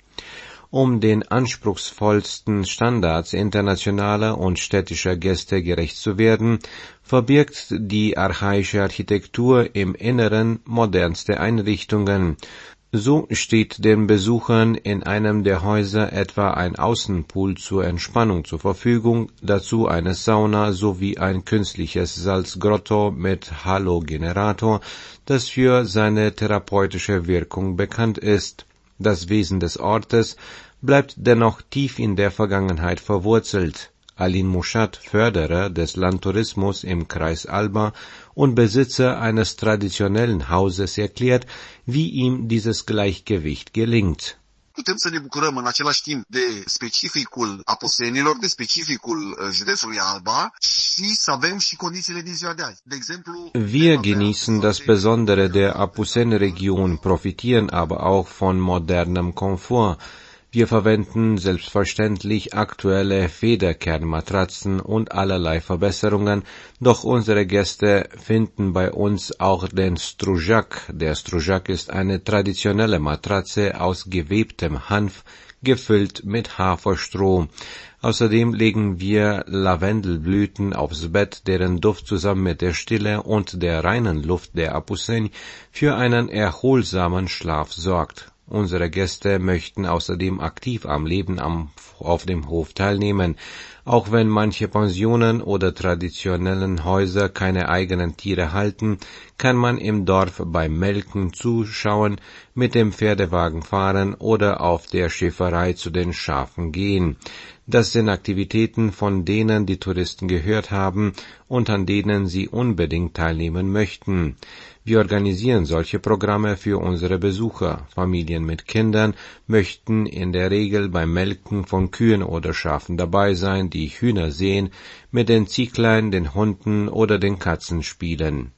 Um den anspruchsvollsten Standards internationaler und städtischer Gäste gerecht zu werden, verbirgt die archaische Architektur im Inneren modernste Einrichtungen. So steht den Besuchern in einem der Häuser etwa ein Außenpool zur Entspannung zur Verfügung, dazu eine Sauna sowie ein künstliches Salzgrotto mit Halogenerator, das für seine therapeutische Wirkung bekannt ist. Das Wesen des Ortes bleibt dennoch tief in der Vergangenheit verwurzelt. Alin Mushat, Förderer des Landtourismus im Kreis Alba und Besitzer eines traditionellen Hauses, erklärt, wie ihm dieses Gleichgewicht gelingt. Putem să ne bucurăm în același timp de specificul aposenilor, de specificul județului Alba și să avem și condițiile din ziua de azi. De exemplu, wir genießen das Besondere der Apusen-Region, profitieren aber auch von modernem Komfort. Wir verwenden selbstverständlich aktuelle Federkernmatratzen und allerlei Verbesserungen, doch unsere Gäste finden bei uns auch den Strujak. Der Strujak ist eine traditionelle Matratze aus gewebtem Hanf, gefüllt mit Haferstroh. Außerdem legen wir Lavendelblüten aufs Bett, deren Duft zusammen mit der Stille und der reinen Luft der Apuseni für einen erholsamen Schlaf sorgt. Unsere Gäste möchten außerdem aktiv am Leben auf dem Hof teilnehmen. Auch wenn manche Pensionen oder traditionellen Häuser keine eigenen Tiere halten, kann man im Dorf beim Melken zuschauen, mit dem Pferdewagen fahren oder auf der Schäferei zu den Schafen gehen. Das sind Aktivitäten, von denen die Touristen gehört haben und an denen sie unbedingt teilnehmen möchten. Wir organisieren solche Programme für unsere Besucher. Familien mit Kindern möchten in der Regel beim Melken von Kühen oder Schafen dabei sein, die Hühner sehen, mit den Zieglein, den Hunden oder den Katzen spielen.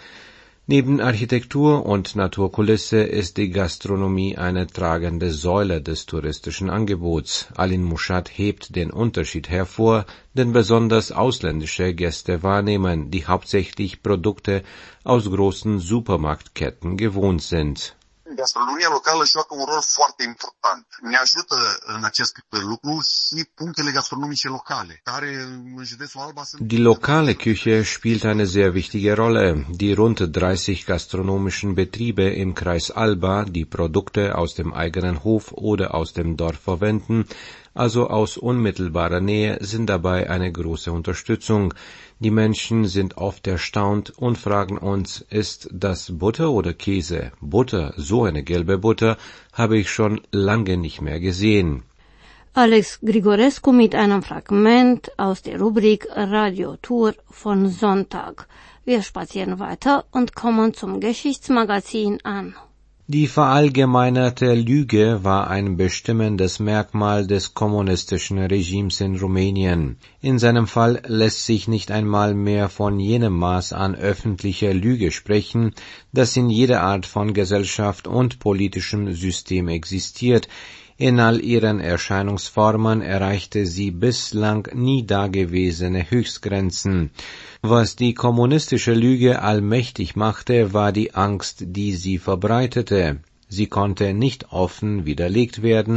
Neben Architektur und Naturkulisse ist die Gastronomie eine tragende Säule des touristischen Angebots. Alin Mushat hebt den Unterschied hervor, den besonders ausländische Gäste wahrnehmen, die hauptsächlich Produkte aus großen Supermarktketten gewohnt sind. Gastronomia locală joacă un rol foarte important. Ne ajută în acest lucru și punctele gastronomice locale, care în județul Alba sunt... Die lokale Küche spielt eine sehr wichtige Rolle. Die rund 30 gastronomischen Betriebe im Kreis Alba, die Produkte aus dem eigenen Hof oder aus dem Dorf verwenden, also aus unmittelbarer Nähe, sind dabei eine große Unterstützung. Die Menschen sind oft erstaunt und fragen uns, ist das Butter oder Käse? Butter, so eine gelbe Butter, habe ich schon lange nicht mehr gesehen. Alex Grigorescu mit einem Fragment aus der Rubrik Radio Tour von Sonntag. Wir spazieren weiter und kommen zum Geschichtsmagazin an. Die verallgemeinerte Lüge war ein bestimmendes Merkmal des kommunistischen Regimes in Rumänien. In seinem Fall lässt sich nicht einmal mehr von jenem Maß an öffentlicher Lüge sprechen, das in jeder Art von Gesellschaft und politischem System existiert. In all ihren Erscheinungsformen erreichte sie bislang nie dagewesene Höchstgrenzen. Was die kommunistische Lüge allmächtig machte, war die Angst, die sie verbreitete. Sie konnte nicht offen widerlegt werden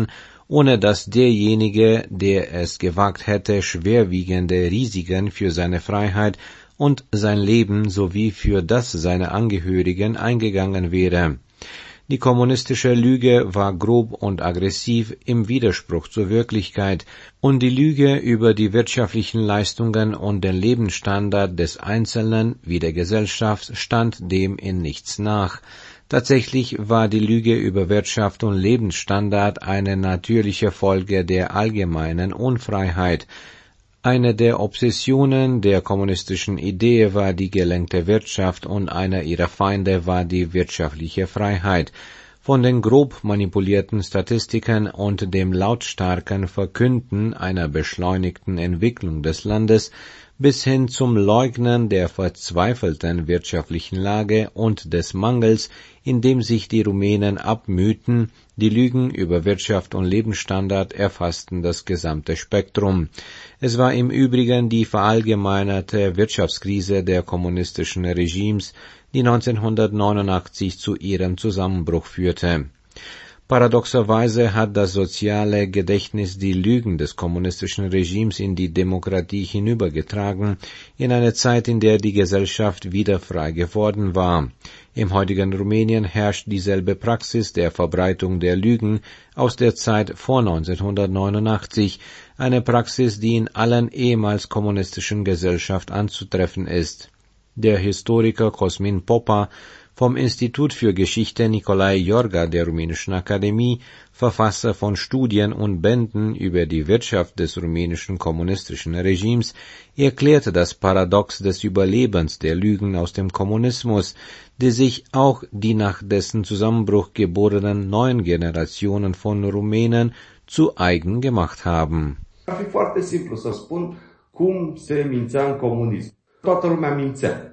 ohne dass derjenige, der es gewagt hätte, schwerwiegende Risiken für seine Freiheit und sein Leben sowie für das seiner Angehörigen eingegangen wäre. Die kommunistische Lüge war grob und aggressiv im Widerspruch zur Wirklichkeit, und die Lüge über die wirtschaftlichen Leistungen und den Lebensstandard des Einzelnen wie der Gesellschaft stand dem in nichts nach. Tatsächlich war die Lüge über Wirtschaft und Lebensstandard eine natürliche Folge der allgemeinen Unfreiheit. Eine der Obsessionen der kommunistischen Idee war die gelenkte Wirtschaft und einer ihrer Feinde war die wirtschaftliche Freiheit. Von den grob manipulierten Statistiken und dem lautstarken Verkünden einer beschleunigten Entwicklung des Landes bis hin zum Leugnen der verzweifelten wirtschaftlichen Lage und des Mangels, in dem sich die Rumänen abmühten, die Lügen über Wirtschaft und Lebensstandard erfassten das gesamte Spektrum. Es war im Übrigen die verallgemeinerte Wirtschaftskrise der kommunistischen Regimes, die 1989 zu ihrem Zusammenbruch führte. Paradoxerweise hat das soziale Gedächtnis die Lügen des kommunistischen Regimes in die Demokratie hinübergetragen, in eine Zeit, in der die Gesellschaft wieder frei geworden war. Im heutigen Rumänien herrscht dieselbe Praxis der Verbreitung der Lügen aus der Zeit vor 1989, eine Praxis, die in allen ehemals kommunistischen Gesellschaften anzutreffen ist. Der Historiker Cosmin Popa vom Institut für Geschichte Nicolae Iorga der Rumänischen Akademie, Verfasser von Studien und Bänden über die Wirtschaft des rumänischen kommunistischen Regimes, erklärte das Paradox des Überlebens der Lügen aus dem Kommunismus, die sich auch die nach dessen Zusammenbruch geborenen neuen Generationen von Rumänen zu eigen gemacht haben. Ar fi foarte simplu să spun cum se mințea în comunism. Toată lumea mințea.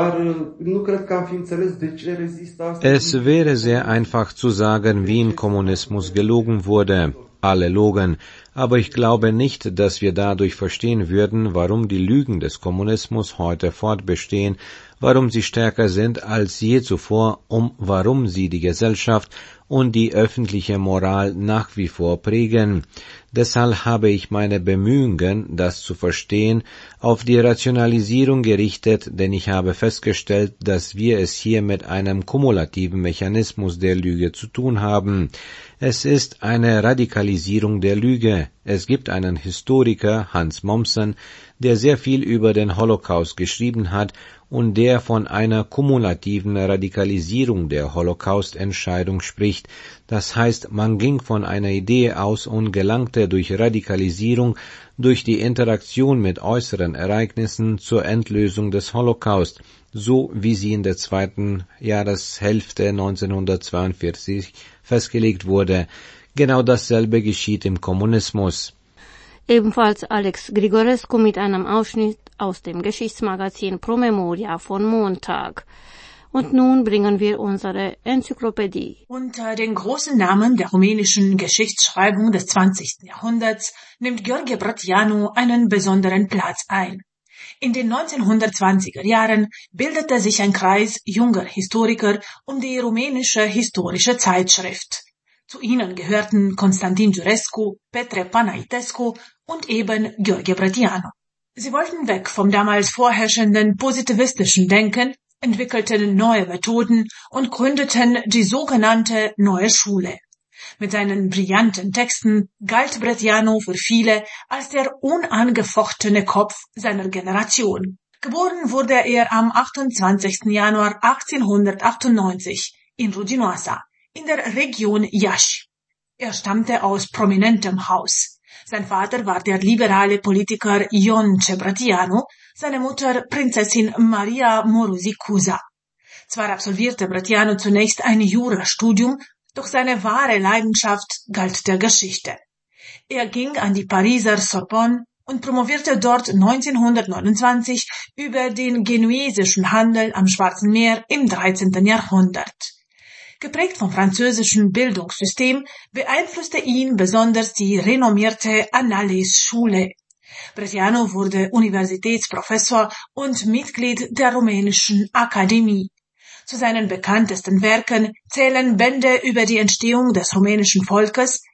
Es wäre sehr einfach zu sagen, wie im Kommunismus gelogen wurde. Alle logen, aber ich glaube nicht, dass wir dadurch verstehen würden, warum die Lügen des Kommunismus heute fortbestehen, warum sie stärker sind als je zuvor, warum sie die Gesellschaft und die öffentliche Moral nach wie vor prägen. Deshalb habe ich meine Bemühungen, das zu verstehen, auf die Rationalisierung gerichtet, denn ich habe festgestellt, dass wir es hier mit einem kumulativen Mechanismus der Lüge zu tun haben. Es ist eine Radikalisierung der Lüge. Es gibt einen Historiker, Hans Mommsen, der sehr viel über den Holocaust geschrieben hat und der von einer kumulativen Radikalisierung der Holocaust-Entscheidung spricht. Das heißt, man ging von einer Idee aus und gelangte durch Radikalisierung, durch die Interaktion mit äußeren Ereignissen zur Endlösung des Holocaust, so wie sie in der zweiten Jahreshälfte 1942 festgelegt wurde. Genau dasselbe geschieht im Kommunismus. Ebenfalls Alex Grigorescu mit einem Ausschnitt aus dem Geschichtsmagazin Promemoria von Montag. Und nun bringen wir unsere Enzyklopädie. Unter den großen Namen der rumänischen Geschichtsschreibung des 20. Jahrhunderts nimmt Gheorghe Brătianu einen besonderen Platz ein. In den 1920er Jahren bildete sich ein Kreis junger Historiker um die rumänische historische Zeitschrift. Zu ihnen gehörten Constantin Giurescu, Petre Panaitescu und eben Gheorghe Brătianu. Sie wollten weg vom damals vorherrschenden positivistischen Denken, entwickelten neue Methoden und gründeten die sogenannte Neue Schule. Mit seinen brillanten Texten galt Brătianu für viele als der unangefochtene Kopf seiner Generation. Geboren wurde er am 28. Januar 1898 in Ruginoasa, in der Region Iași. Er stammte aus prominentem Haus. Sein Vater war der liberale Politiker Ion Brătianu, seine Mutter Prinzessin Maria Morozi-Cuza. Zwar absolvierte Brătianu zunächst ein Jurastudium, doch seine wahre Leidenschaft galt der Geschichte. Er ging an die Pariser Sorbonne und promovierte dort 1929 über den genuesischen Handel am Schwarzen Meer im 13. Jahrhundert. Geprägt vom französischen Bildungssystem beeinflusste ihn besonders die renommierte Annales-Schule. Brătianu wurde Universitätsprofessor und Mitglied der Rumänischen Akademie. Zu seinen bekanntesten Werken zählen Bände über die Entstehung des rumänischen Volkes,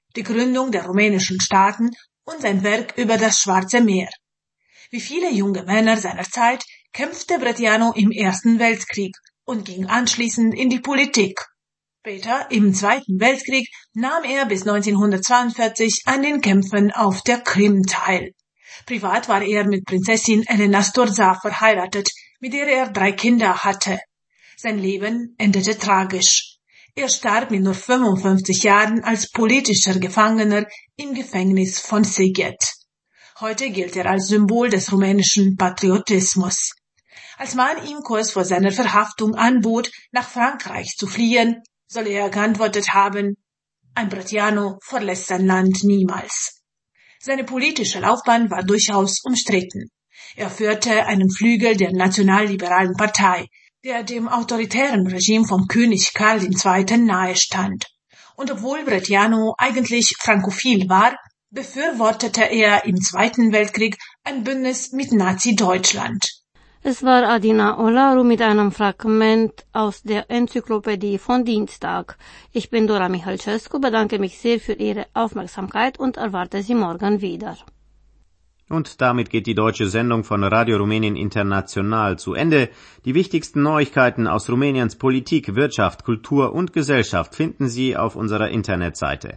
die Gründung der rumänischen Staaten und sein Werk über das Schwarze Meer. Wie viele junge Männer seiner Zeit kämpfte Brătianu im Ersten Weltkrieg und ging anschließend in die Politik. Später, im Zweiten Weltkrieg, nahm er bis 1942 an den Kämpfen auf der Krim teil. Privat war er mit Prinzessin Elena Storza verheiratet, mit der er 3 Kinder hatte. Sein Leben endete tragisch. Er starb mit nur 55 Jahren als politischer Gefangener im Gefängnis von Sighet. Heute gilt er als Symbol des rumänischen Patriotismus. Als man ihm kurz vor seiner Verhaftung anbot, nach Frankreich zu fliehen, soll er geantwortet haben: Ein Brătianu verlässt sein Land niemals. Seine politische Laufbahn war durchaus umstritten. Er führte einen Flügel der nationalliberalen Partei, der dem autoritären Regime von König Karl II. Nahe stand. Und obwohl Brătianu eigentlich frankophil war, befürwortete er im Zweiten Weltkrieg ein Bündnis mit Nazi-Deutschland. Es war Adina Olaru mit einem Fragment aus der Enzyklopädie von Dienstag. Ich bin Dora Michalcescu, bedanke mich sehr für Ihre Aufmerksamkeit und erwarte Sie morgen wieder. Und damit geht die deutsche Sendung von Radio Rumänien International zu Ende. Die wichtigsten Neuigkeiten aus Rumäniens Politik, Wirtschaft, Kultur und Gesellschaft finden Sie auf unserer Internetseite.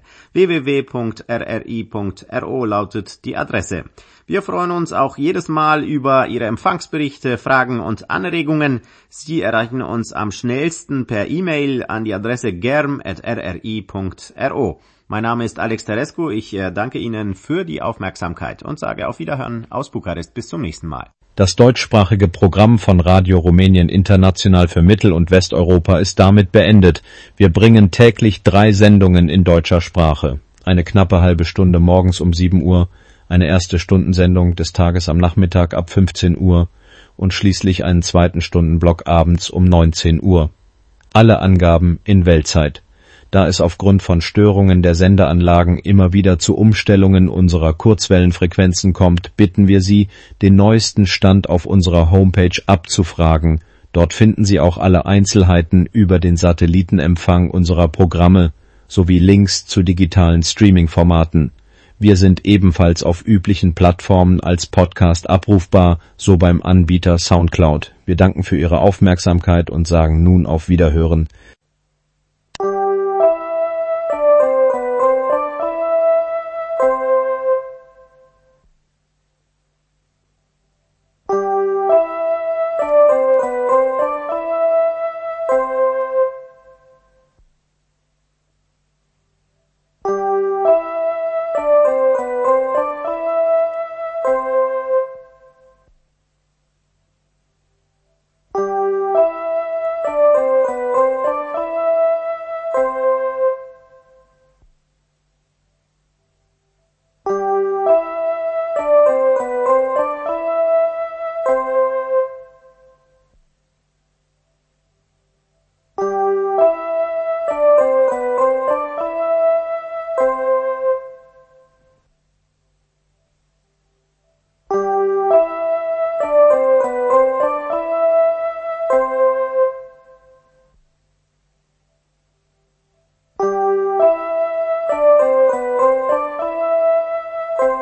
www.rri.ro lautet die Adresse. Wir freuen uns auch jedes Mal über Ihre Empfangsberichte, Fragen und Anregungen. Sie erreichen uns am schnellsten per E-Mail an die Adresse germ@rri.ro. Mein Name ist Alex Terescu, ich danke Ihnen für die Aufmerksamkeit und sage auf Wiederhören aus Bukarest. Bis zum nächsten Mal. Das deutschsprachige Programm von Radio Rumänien International für Mittel- und Westeuropa ist damit beendet. Wir bringen täglich 3 Sendungen in deutscher Sprache. Eine knappe halbe Stunde morgens um 7 Uhr, eine erste Stundensendung des Tages am Nachmittag ab 15 Uhr und schließlich einen zweiten Stundenblock abends um 19 Uhr. Alle Angaben in Weltzeit. Da es aufgrund von Störungen der Sendeanlagen immer wieder zu Umstellungen unserer Kurzwellenfrequenzen kommt, bitten wir Sie, den neuesten Stand auf unserer Homepage abzufragen. Dort finden Sie auch alle Einzelheiten über den Satellitenempfang unserer Programme sowie Links zu digitalen Streaming-Formaten. Wir sind ebenfalls auf üblichen Plattformen als Podcast abrufbar, so beim Anbieter Soundcloud. Wir danken für Ihre Aufmerksamkeit und sagen nun auf Wiederhören.